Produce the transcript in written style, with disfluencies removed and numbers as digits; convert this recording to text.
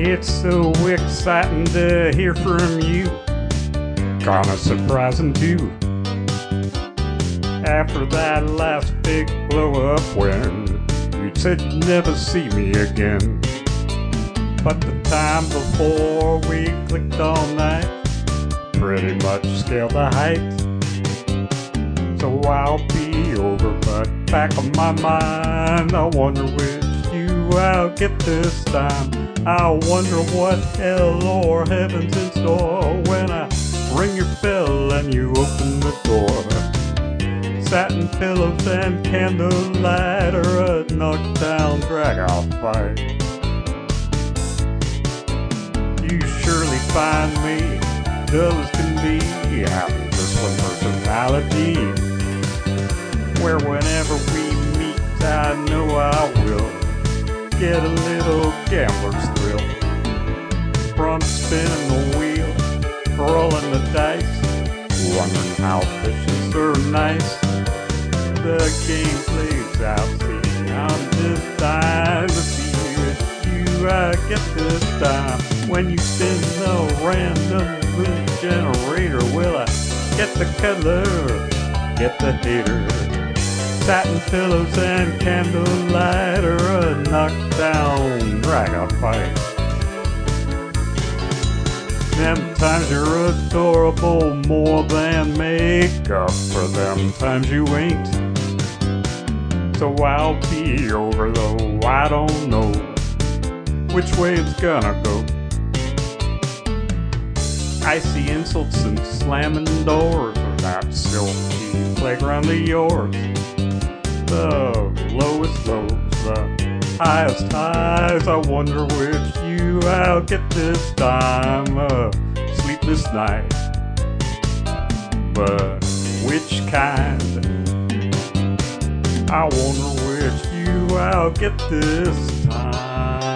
It's so exciting to hear from you. Kinda surprising too. After that last big blow up when you said you'd never see me again. But the time before we clicked all night pretty much scaled the height. So I'll be over, but back of my mind I wonder which you I'll get this time. I wonder what hell or heaven's in store when I ring your bell and you open the door. Satin pillows and candlelight or a knockdown drag-out fight. You surely find me dull as can be, having just one personality, where whenever we meet I know I will get a little gambler's thrill from spinning the wheel, rolling the dice, wondering how vicious or nice the game plays out. See, I'm just dying to see if you I get this time. When you spin the random loop generator, will I get the cuddler, get the hater? Satin pillows and candlelight or a knockdown drag-out fight. Them times you're adorable, more than make up for them times you ain't. So I'll be over though I don't know which way it's gonna go. Icy insults and slamming doors, or that silky playground of yours. The lowest lows, the highest highs, I wonder which you I'll get this time. A sleepless night, but which kind? I wonder which you I'll get this time.